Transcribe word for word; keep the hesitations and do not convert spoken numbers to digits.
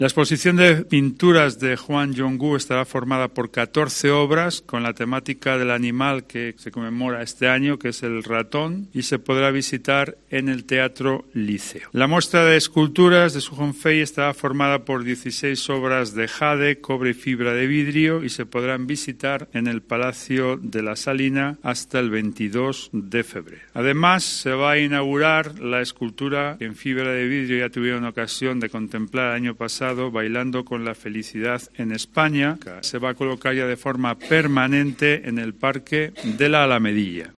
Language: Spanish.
La exposición de pinturas de Juan Yongu estará formada por catorce obras con la temática del animal que se conmemora este año, que es el ratón, y se podrá visitar en el Teatro Liceo. La muestra de esculturas de Su Hongfei estará formada por dieciséis obras de jade, cobre y fibra de vidrio y se podrán visitar en el Palacio de la Salina hasta el veintidós de febrero. Además, se va a inaugurar la escultura en fibra de vidrio, ya tuvieron ocasión de contemplar el año pasado, Bailando con la Felicidad en España. Se va a colocar ya de forma permanente en el Parque de la Alamedilla.